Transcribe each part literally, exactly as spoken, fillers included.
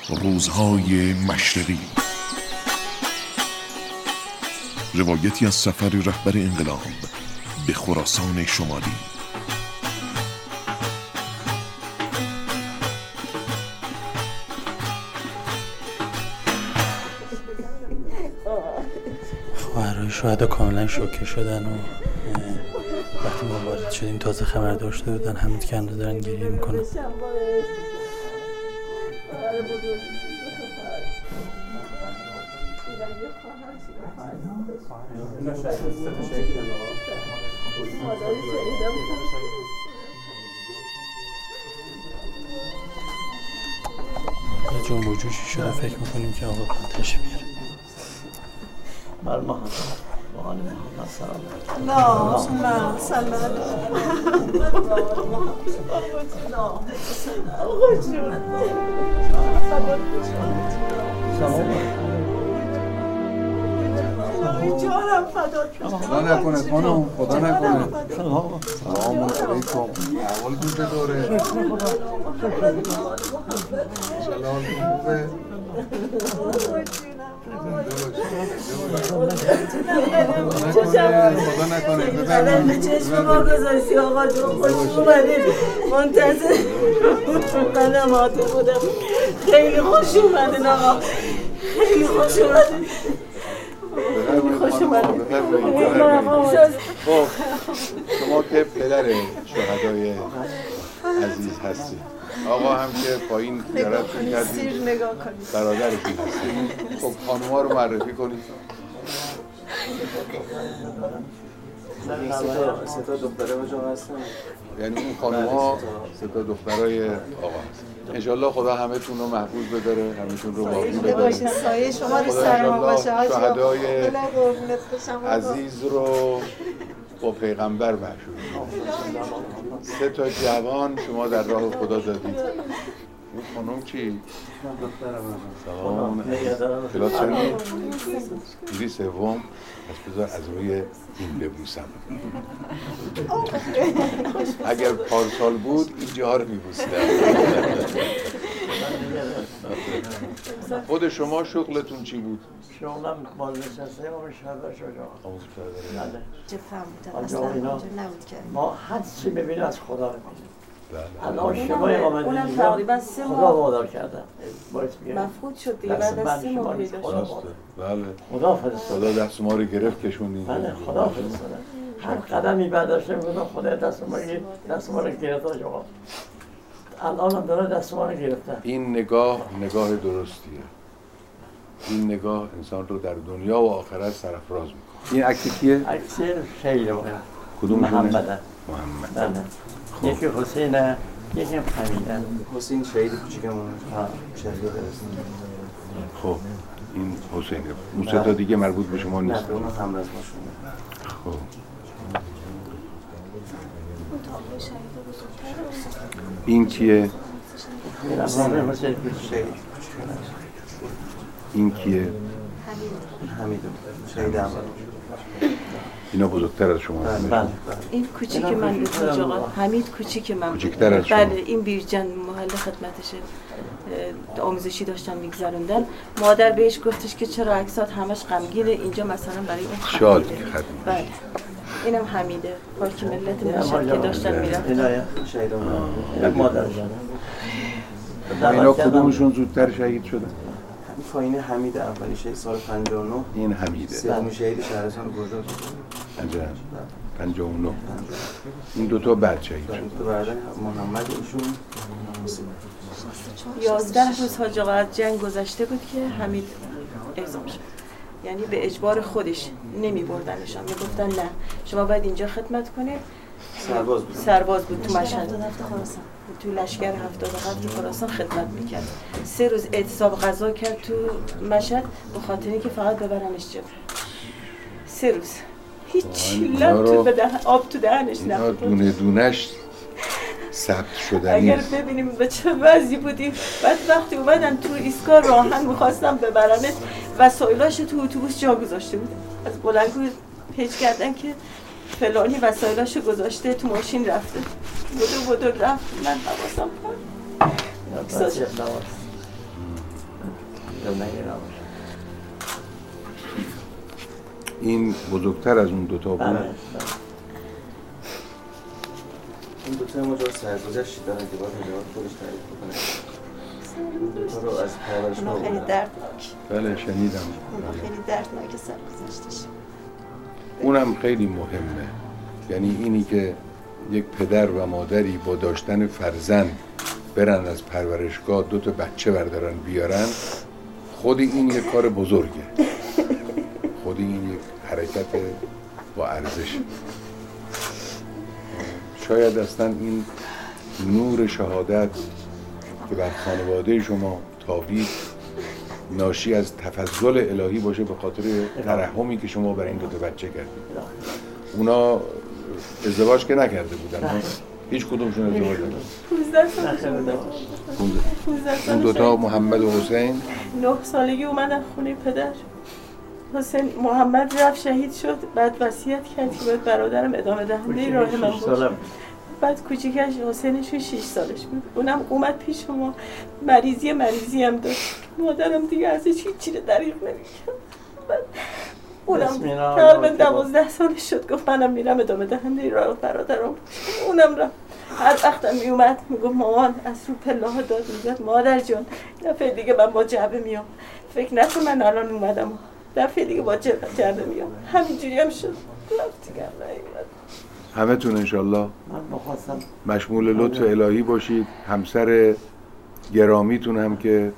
روزهای مشرقی، روایتی از سفر رهبر انقلاب به خراسان شمالی. خواهرای شهدا کاملا شوکه شدن و وقتی ما وارد شدیم تازه خبر داشته بودن حمید کنده دارن گریه میکنن. یه جنب و جوشی شده فکر میکنیم که آقا پنتش میاره. بر محمد وآل محمد سلام اللهم صل علی جانم فدات خدا نکنه خانم، خدا نکنه. سلام علیکم. احوالتون چطوره؟ سلام خوبه؟ خدا نکنه قدم به چشم ما گذاشتی آقا جون، خوش اومدید. منتظر قدماتو بودم. خیلی خوش اومدین آقا، خیلی خوش اومدین، خیلی خوش اومدین. خب شما که پدر شهدای عزیز هستی، آقا هم که پایین زیارتشون کردیم برادرشون هستیم. خب خانوما رو معرفی کنید. سه تا دختره اونجا هستن، یعنی اون خانوما سه تا دخترای آقا هستن. انشالله خدا همه تون رو محفوظ بداره، همه‌تون رو باقی بداره. سایه شما رو سر ما باشه. شهدای عزیز رو با پیغمبر محشور. سه تا جوان شما در راه خدا دادید. اون خانم کی؟ سلام. کلاس چندی؟ دیدی سوم. پس بذار از روی این ببوسم. اگر پارسال بود اینجاها رو میبوسیدم. خود شما شغلتون چی بود؟ شغلم بازنشسته ما شهدا شجاع. چه فهم اصلا اونجا نبود که ما هر چی ببینیم از خدا ببینیم. الان شما اونم تقریبا سه خدا ماه وادار کرده. مفقود شد دیگه بعد از سه ماه پیدا شد. بله. خدا فرستاده. خدا دست ما رو گرفت کشوندین. بله خدا فرستاده. هر قدمی برداشته میگم خدا دست ما رو دست ما رو گرفت آقا. الان هم داره دست ما رو گرفته. این نگاه نگاه درستیه. این نگاه انسان رو در دنیا و آخرت سرافراز میکنه. این عکس کیه؟ عکس خیلی واقعا. کدوم محمد؟ محمد. بله. یکی حسینه، یکی حمیده. حسین شهید کوچیکمون شهید برسون. خب این حسینه. اون سه تا دیگه مربوط به شما نیست. نه اون هم از ما شونه. خب این کیه؟ حسین حسین کوچیک. این کیه؟ حمید شهید احمد. اینا بزرگتر از شما هستن. بله. این کوچیک من بود آقا، حمید کوچیک من بود. کوچیک‌تر از شما. بله این بیرجان محل خدمتشه، آموزشی داشتن میگذروندن. مادر بهش گفتش که چرا عکسات همش غمگینه، اینجا مثلا برای اون شاد خمیده. خدمت. بله اینم حمیده، پاک ملت مشهد که داشتن میرفتن. شهید یک مادر جانه. اینا کدومشون زودتر شهید شدن؟ این پایین حمید اولی شهید سال پنجاه و نه. این حمیده. سومین شهید شهرستان گرداد. عجب. پنجاه و نه. این دوتا بعد شهید شد. تو برادر محمد ایشون یازده روز حاج آقا از جنگ گذشته بود که حمید اعزام شد. یعنی به اجبار خودش نمی بردنشان، می گفتن نه شما باید اینجا خدمت کنید. سرباز بود. سرباز بود تو مشهد، تو لشکر هفتاد و هفت خراسان خدمت میکرد. سه روز اعتصاب غذا کرد تو مشهد به خاطر اینکه فقط ببرنش جبهه. سه روز هیچ لب تو بدن آب تو دهنش اینا نبود. دونه دونش ثبت شدنی. اگر ببینیم به چه وضعی بودیم. بعد وقتی اومدن تو ایستگاه راهن میخواستم ببرنش، وسایلاش تو اتوبوس جا گذاشته بود. از بلندگو پیچ کردن که فلانی وسایلاشو گذاشته تو ماشین رفته. بدو بدو رفت. من حواسم پرد. زندگی نباشه. این بزرگتر از اون دوتا بود؟ بله بله. این دوتا ماجرا سرگذشتی دارن که باید مجرد خودش تعریف بکنه. این دوتا رو از پرورش اونا خیلی دردناک. بله شنیدم. اونا خیلی دردناک سرگذشتش. اونم خیلی مهمه. یعنی اینی که یک پدر و مادری با داشتن فرزند برن از پرورشگاه دو تا بچه بردارن بیارن، خود این یک کار بزرگه. خود این یک حرکت با ارزش. شاید اصلا این نور شهادت که بر خانواده شما تابید ناشی از تفضل الهی باشه به خاطر ترحمی که شما برای این دو تا بچه کردید. اونا ازدواج که نکرده بودن، هیچ کدومشون ازدواج نکردن. پونزده سالشون اون دوتا محمد و حسین نه سالگی اومدن خونه پدر. حسین محمد رفت شهید شد، بعد وصیت کرد که باید برادرم ادامه دهنده راه من باشه. بعد کوچیکش حسینشون شش سالش بود، اونم اومد پیش ما. مریضی مریضی هم داشت، مادرم دیگه ازش هیچی رو دریغ نمی‌کرد. بعد اونم تقریبا دوازده سالش شد، گفت منم میرم ادامه دهنده راه برادرم. اونم رفت. هر وقتم میومد میگفت مامان از رو پله ها داد میزد، مادر جان دفعه دیگه من با جعبه میام، فکر نکن من الان اومدم، دفعه دیگه با جعبه میام. همینجوری هم شد. رفت دیگه نیومد. همه تون انشالله من بخواستم مشمول لطف الهی باشید. همسر گرامیتون هم که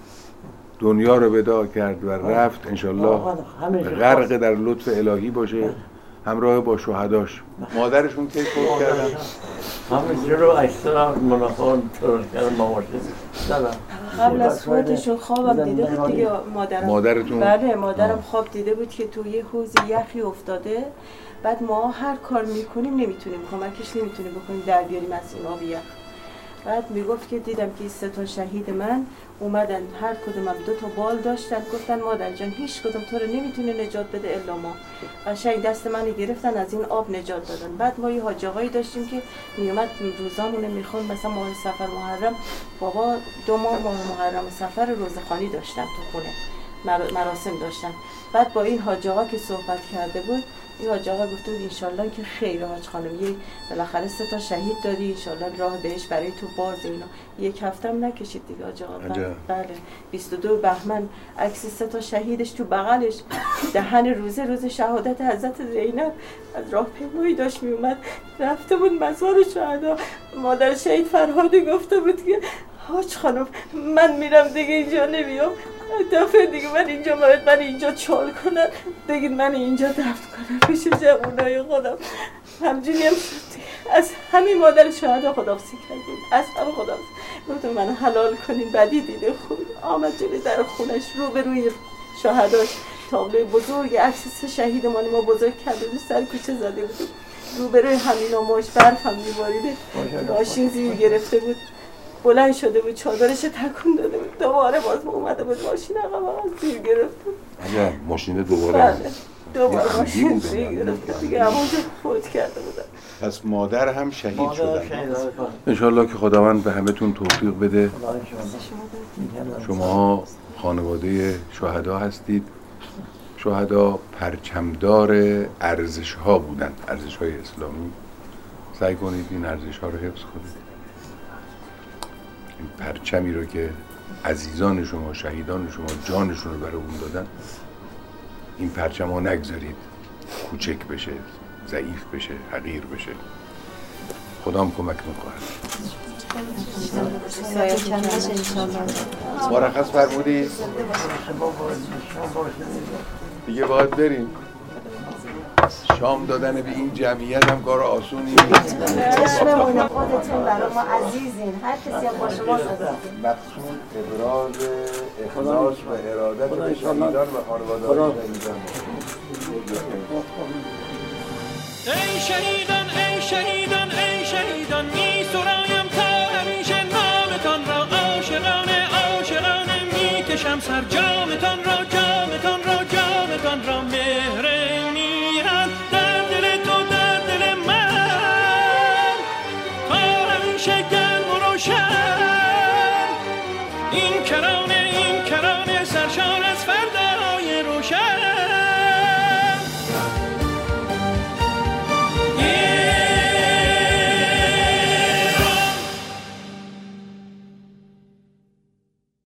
دنیا رو وداع کرد و رفت انشالله غرق در لطف الهی باشه، همراه با شهداش. مادرشون کی فوت کردن؟ همینجوری رو اکثر منافعان طور کردن ماماشید دادن. قبل از فوتشون خوابم دیده بود دیگه مادرم. مادرتون؟ بله مادرم خواب دیده بود که تو یه حوض یخی افتاده، بعد ما هر کار میکنیم نمیتونیم کمکش نمیتونیم بکنیم در بیاریم از این آب یخ. بعد میگفت که دیدم که سه تا شهید من اومدن، هر کدومم دو تا بال داشتن، گفتن مادر جان هیچ کدوم تو رو نمیتونه نجات بده الا ما. قشنگ دست منو گرفتن از این آب نجات دادن. بعد ما یه حاج آقایی داشتیم که میومد روزامونو میخوند، مثلا ماه سفر محرم بابا دو ماه ماه محرم سفر روزخوانی داشتن تو خونه، مراسم داشتن. بعد با این حاج آقا که صحبت کرده بود، این حاج آقا گفته بود انشالله که خیر حاج خانم، یه بالاخره سه تا شهید دادی، انشالله راه بهش برای تو باز. اینا یک هفته هم نکشید دیگه حاج آقا. بله بیست و دو بهمن عکس سه تا شهیدش تو بغلش، دهن روزه روز شهادت حضرت زینب از راه پیمایی داشت می اومد، رفته بود مزار شهدا. مادر شهید فرهادی گفته بود که حاج خانم من میرم دیگه اینجا نمیام، دفعه دیگه من اینجا باید من اینجا چال کنن، بگید من اینجا دفن کنم پیش جوانای خودم. همجوری هم شد. از همین مادر شهدا خداحافظی کردیم، از همه خداحافظی. گفتم من حلال کنین. بعدی دیده خوب آمد جلوی در خونش روبروی شهداش تابلوی بزرگ عکس سه شهیدمان ما بزرگ کرده بود، سر کوچه زده بود، روبروی همین آماش برف هم می‌باریده، ماشین زیر گرفته بود، بلند شده بود چادرش تکون داده بود، دوباره باز اومده بود ماشین عقب عقب زیر گرفت. اگر ماشین دوباره بله دوباره ماشین زیر گرفت دیگه، همونجا فوت کرده بودن. پس مادر هم شهید شدن. انشالله که خداوند به همه‌تون توفیق بده. شما خانواده شهدا هستید. شهدا پرچمدار ارزش ها بودند، ارزش های اسلامی. سعی کنید این ارزش ها رو حفظ کنید. این پرچمی رو که عزیزان شما، شهیدان شما جانشون رو برای اون دادن، این پرچم ها نگذارید کوچک بشه، ضعیف بشه، حقیر بشه. خدا هم کمکتون خواهد. مرخص فرمودی؟ دیگه باید بریم. شام دادن به این جمعیت هم کار آسونی نیست. چشممون خودتون برای ما عزیزین، هر کسی هم با شما مقصود ابراز اخلاص و ارادت به شهیدان و خانواده‌های شهیدان. ای شهیدان ای شهیدان ای شهیدان، می سرایم تا همیشه نامتان را، عاشقانه عاشقانه می کشم سر جامتان را، جامتان را جامتان را. مهر میهن در دل تو در دل من، تا همیشه گرم و روشن. این کرانه این کرانه